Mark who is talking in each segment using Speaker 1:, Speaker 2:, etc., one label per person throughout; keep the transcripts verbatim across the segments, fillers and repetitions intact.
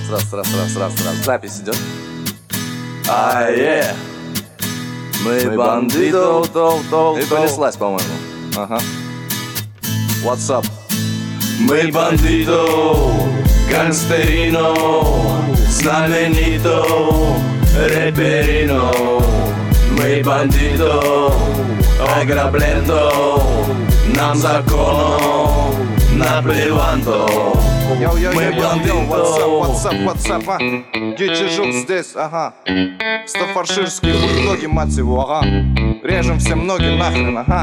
Speaker 1: раз, раз, раз, раз, раз. Запись идет. Ае! Мы бандитов, тол, тол, и понеслась, по-моему. Ага. What's up? Мы бандитов, гангстерино, знаменито, рэперино. Мы бандитов, ограбленто, нам законом наплеванто. Мы бандитов.
Speaker 2: What's up, what's up, what's up, а? Дичи жук здесь, ага. Стаффордширские бульдоги, мать его, ага. Режем все ноги нахрен, ага.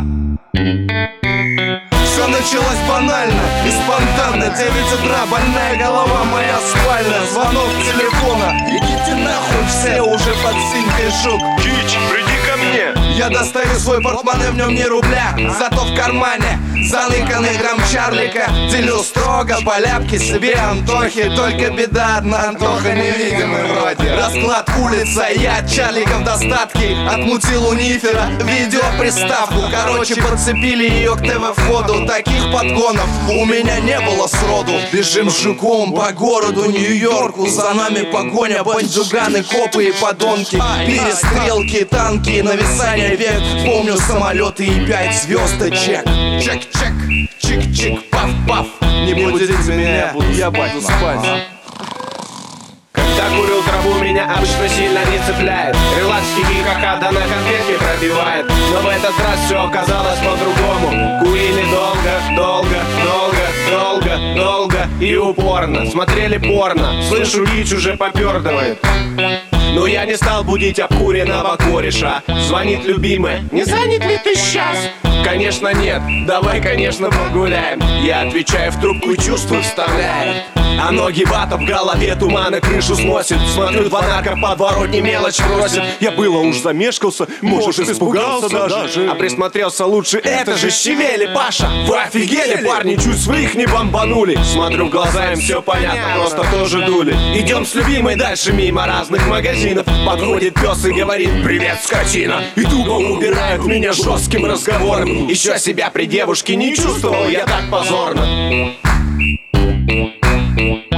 Speaker 2: Все началось банально и спонтанно. Девять утра, больная голова, моя спальня. Звонок телефона, идите нахуй все, уже под синькой жук.
Speaker 3: Дичь, приди ко мне.
Speaker 2: Я достаю свой портмоне, в нем не рубля, зато в кармане заныканный грамм Чарлика. Делю строго по ляпке себе Антохи. Только беда одна, Антоха невидимый вроде. Расклад улица, я от Чарлика в достатке. Отмутил у Нифера видеоприставку. Короче, подцепили ее к ТВ-входу. Таких подгонов у меня не было сроду. Бежим с жуком по городу Нью-Йорку. За нами погоня, бандюганы, копы и подонки. Перестрелки, танки, нависание век. Помню самолеты и пять звездочек. Чек-чек, чик-чик, паф-паф. Не будете меня, я буду спать.
Speaker 3: Когда курил траву, меня обычно сильно не цепляет. Релакс, хихи-ха-ха, да на конфетке пробивает. Но в этот раз все оказалось по-другому. Курили долго, долго, долго, долго, долго и упорно. Смотрели порно, слышу, Рич уже попердывает. Но я не стал будить обкуренного кореша. Звонит любимая: не занят ли ты сейчас? Конечно нет, давай, конечно, погуляем. Я отвечаю в трубку и чувствую, вставляет. А ноги вата, в голове тумана крышу сносит. Смотрю, два нарко подворотни мелочь просит. Я было уж замешкался, может, испугался даже. А присмотрелся лучше, это же Щавель, Паша. Вы офигели, парни, чуть своих не бомбанули. Смотрю в глаза, им все понятно, просто тоже дули. Идем с любимой дальше мимо разных магазинов. Подходит пес и говорит: привет, скотина. И тупо убирают меня жестким разговором. Еще себя при девушке не чувствовал я так позорно.